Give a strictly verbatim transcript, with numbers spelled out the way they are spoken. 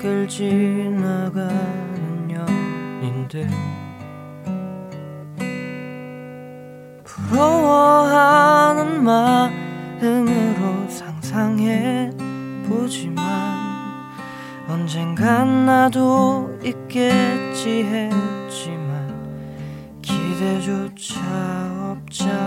밖을 지나가는 연인들 부러워하는 마음으로 상상해보지만 언젠간 나도 있겠지 했지만 기대조차 없잖아.